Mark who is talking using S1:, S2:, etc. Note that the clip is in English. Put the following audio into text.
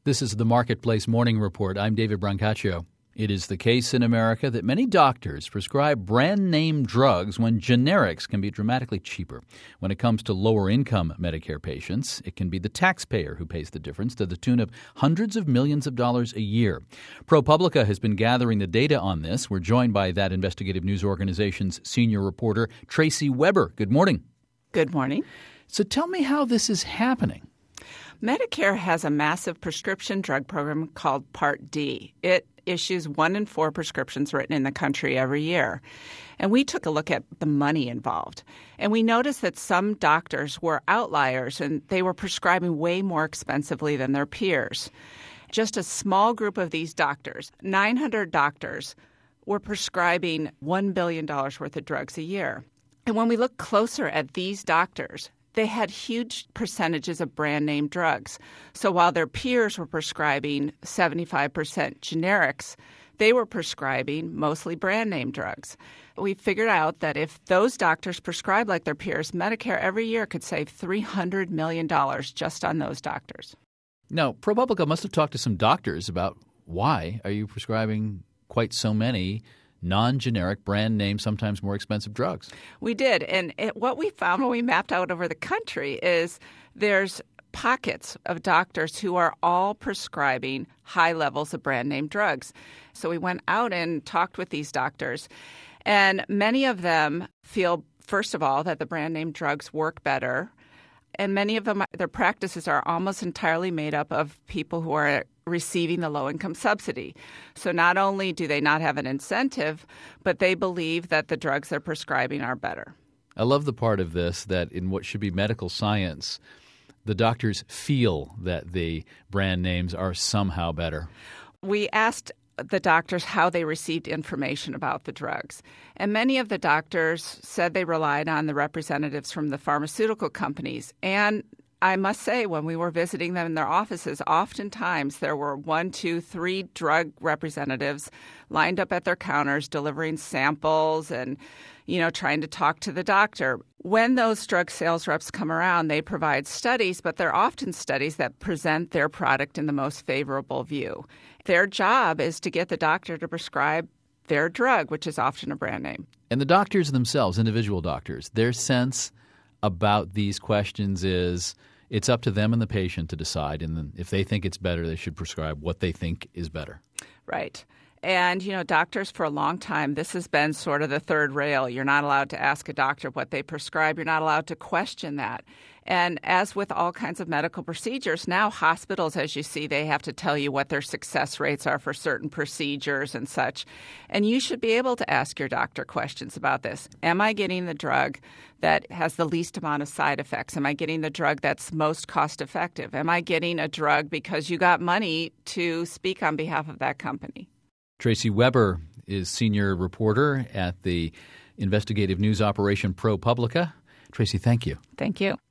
S1: This is the Marketplace Morning Report. I'm David Brancaccio. It is the case in America that many doctors prescribe brand-name drugs when generics can be dramatically cheaper. When it comes to lower-income Medicare patients, it can be the taxpayer who pays the difference to the tune of hundreds of millions of dollars a year. ProPublica has been gathering the data on this. We're joined by that investigative news organization's senior reporter, Tracy Weber. Good morning.
S2: Good morning.
S1: So tell me how this is happening.
S2: Medicare has a massive prescription drug program called Part D. It issues 1 in 4 prescriptions written in the country every year. And we took a look at the money involved. And we noticed that some doctors were outliers and they were prescribing way more expensively than their peers. Just a small group of these doctors, 900 doctors, were prescribing $1 billion worth of drugs a year. And when we look closer at these doctors, they had huge percentages of brand name drugs. So while their peers were prescribing 75% generics, they were prescribing mostly brand name drugs. We figured out that if those doctors prescribed like their peers, Medicare every year could save $300 million just on those doctors.
S1: Now, ProPublica must have talked to some doctors about why are you prescribing quite so many non-generic, brand name, sometimes more expensive drugs.
S2: We did. And what we found when we mapped out over the country is there's pockets of doctors who are all prescribing high levels of brand name drugs. So we went out and talked with these doctors, and many of them feel, first of all, that the brand name drugs work better. And many of them, their practices are almost entirely made up of people who are receiving the low-income subsidy. So not only do they not have an incentive, but they believe that the drugs they're prescribing are better.
S1: I love the part of this that in what should be medical science, the doctors feel that the brand names are somehow better.
S2: We asked the doctors how they received information about the drugs. And many of the doctors said they relied on the representatives from the pharmaceutical companies. And I must say, when we were visiting them in their offices, oftentimes there were 1, 2, 3 drug representatives lined up at their counters delivering samples and, trying to talk to the doctor. When those drug sales reps come around, they provide studies, but they're often studies that present their product in the most favorable view. Their job is to get the doctor to prescribe their drug, which is often a brand name.
S1: And the doctors themselves, individual doctors, their sense about these questions is it's up to them and the patient to decide. And then if they think it's better, they should prescribe what they think is better.
S2: Right. And, doctors for a long time, this has been sort of the third rail. You're not allowed to ask a doctor what they prescribe. You're not allowed to question that. And as with all kinds of medical procedures, now hospitals, as you see, they have to tell you what their success rates are for certain procedures and such. And you should be able to ask your doctor questions about this. Am I getting the drug that has the least amount of side effects? Am I getting the drug that's most cost effective? Am I getting a drug because you got money to speak on behalf of that company?
S1: Tracy Weber is senior reporter at the investigative news operation ProPublica. Tracy, thank you.
S2: Thank you.